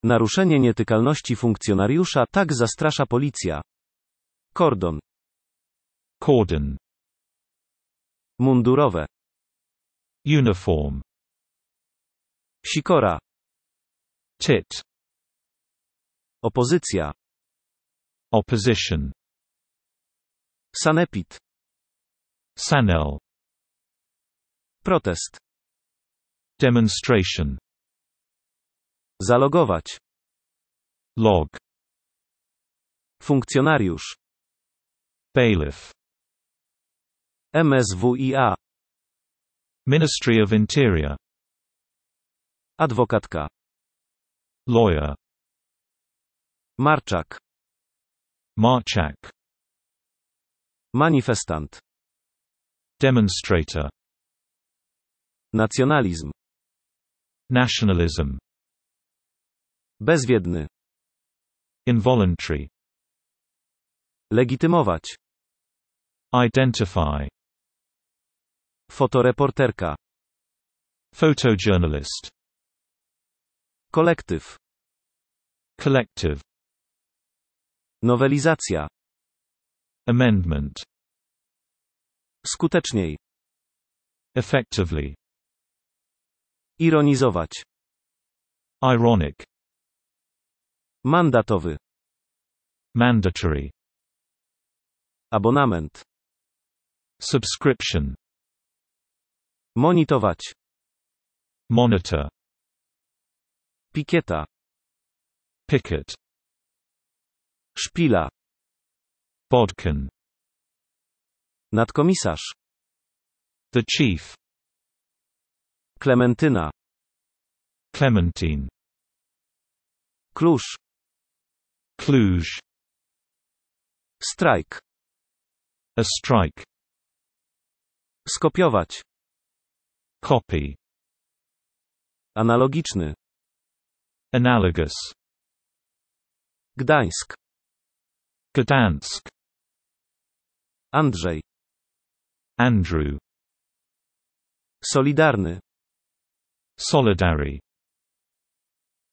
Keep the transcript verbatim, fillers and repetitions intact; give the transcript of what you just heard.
Naruszenie nietykalności funkcjonariusza tak zastrasza policja. Kordon. Cordon. Mundurowe. Uniform. Sikora. Tit. Opozycja. Opposition. Sanepid. Sanel. Protest. Demonstration. Zalogować. Log. Funkcjonariusz. Bailiff. M S W I A. Ministry of Interior. Adwokatka. Lawyer. Marczak. Marchak. Manifestant. Demonstrator. Nacjonalizm. Nationalism. Bezwiedny. Involuntary. Legitymować. Identify. Fotoreporterka. Photojournalist. Kolektyw. Collective. Nowelizacja. Amendment. Skuteczniej. Effectively. Ironizować. Ironic. Mandatowy. Mandatory. Abonament. Subscription. Monitować. Monitor. Pikieta. Picket. Szpila. Bodkin. Nadkomisarz. The chief. Klementyna. Clementine. Klucz. Cluj. Strajk. A strike. Skopiować. Copy. Analogiczny. Analogous. Gdańsk. Gdansk. Andrzej. Andrew. Solidarny. Solidary.